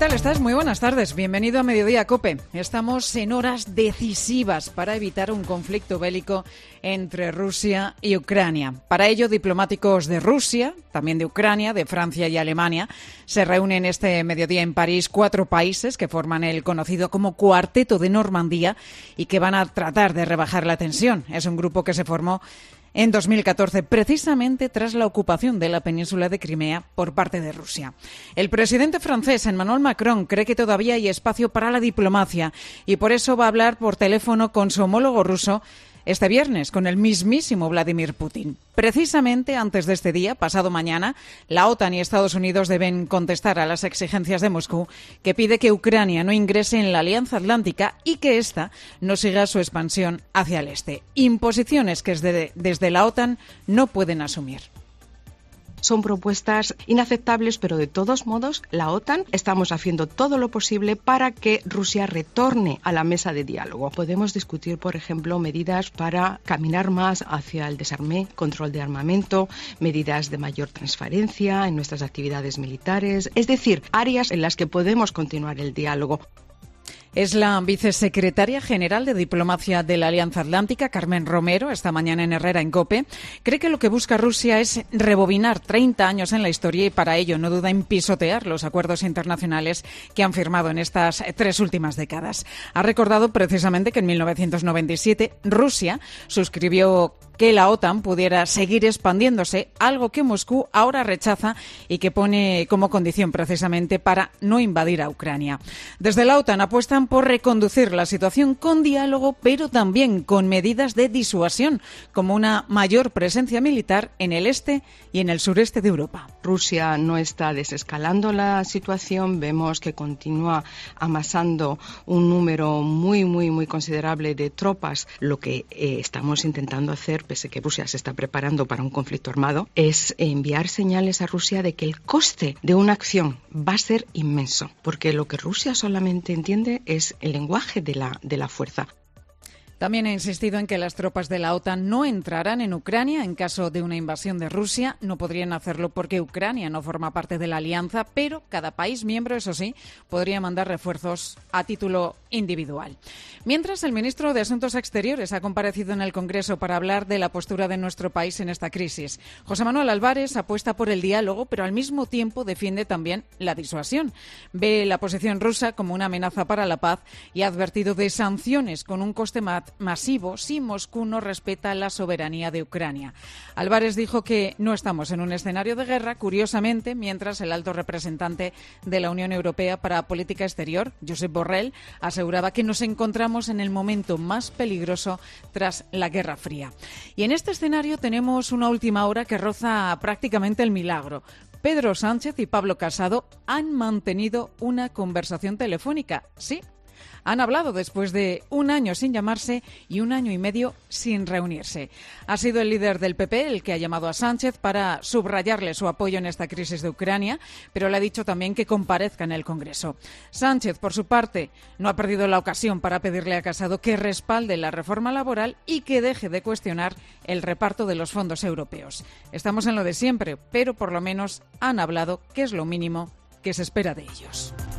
tal estás? Muy buenas tardes. Bienvenido a Mediodía COPE. Estamos en horas decisivas para evitar un conflicto bélico entre Rusia y Ucrania. Para ello, diplomáticos de Rusia, también de Ucrania, de Francia y Alemania, se reúnen este mediodía en París 4 países que forman el conocido como Cuarteto de Normandía y que van a tratar de rebajar la tensión. Es un grupo que se formó en 2014, precisamente tras la ocupación de la península de Crimea por parte de Rusia. El presidente francés, Emmanuel Macron, cree que todavía hay espacio para la diplomacia y por eso va a hablar por teléfono con su homólogo ruso este viernes, con el mismísimo Vladimir Putin. Precisamente antes de este día, pasado mañana, la OTAN y Estados Unidos deben contestar a las exigencias de Moscú, que pide que Ucrania no ingrese en la Alianza Atlántica y que ésta no siga su expansión hacia el este. Imposiciones que desde la OTAN no pueden asumir. Son propuestas inaceptables, pero de todos modos la OTAN estamos haciendo todo lo posible para que Rusia retorne a la mesa de diálogo. Podemos discutir, por ejemplo, medidas para caminar más hacia el desarme, control de armamento, medidas de mayor transparencia en nuestras actividades militares, es decir, áreas en las que podemos continuar el diálogo. Es la vicesecretaria general de Diplomacia de la Alianza Atlántica, Carmen Romero, esta mañana en Herrera, en COPE. Cree que lo que busca Rusia es rebobinar 30 años en la historia y para ello no duda en pisotear los acuerdos internacionales que han firmado en estas 3 últimas décadas. Ha recordado precisamente que en 1997 Rusia suscribió que la OTAN pudiera seguir expandiéndose, algo que Moscú ahora rechaza y que pone como condición precisamente para no invadir a Ucrania. Desde la OTAN apuestan por reconducir la situación con diálogo, pero también con medidas de disuasión, como una mayor presencia militar en el este y en el sureste de Europa. Rusia no está desescalando la situación, vemos que continúa amasando un número muy considerable de tropas. Lo que estamos intentando hacer, pese a que Rusia se está preparando para un conflicto armado, es enviar señales a Rusia de que el coste de una acción va a ser inmenso, porque lo que Rusia solamente entiende es el lenguaje de la fuerza. También ha insistido en que las tropas de la OTAN no entrarán en Ucrania en caso de una invasión de Rusia. No podrían hacerlo porque Ucrania no forma parte de la alianza, pero cada país miembro, eso sí, podría mandar refuerzos a título individual. Mientras, el ministro de Asuntos Exteriores ha comparecido en el Congreso para hablar de la postura de nuestro país en esta crisis. José Manuel Álvarez apuesta por el diálogo, pero al mismo tiempo defiende también la disuasión. Ve la posición rusa como una amenaza para la paz y ha advertido de sanciones con un coste masivo si Moscú no respeta la soberanía de Ucrania. Álvarez dijo que no estamos en un escenario de guerra, curiosamente, mientras el alto representante de la Unión Europea para Política Exterior, Josep Borrell, aseguraba que nos encontramos en el momento más peligroso tras la Guerra Fría. Y en este escenario tenemos una última hora que roza prácticamente el milagro. Pedro Sánchez y Pablo Casado han mantenido una conversación telefónica, sí. Han hablado después de un año sin llamarse y un año y medio sin reunirse. Ha sido el líder del PP el que ha llamado a Sánchez para subrayarle su apoyo en esta crisis de Ucrania, pero le ha dicho también que comparezca en el Congreso. Sánchez, por su parte, no ha perdido la ocasión para pedirle a Casado que respalde la reforma laboral y que deje de cuestionar el reparto de los fondos europeos. Estamos en lo de siempre, pero por lo menos han hablado, que es lo mínimo que se espera de ellos.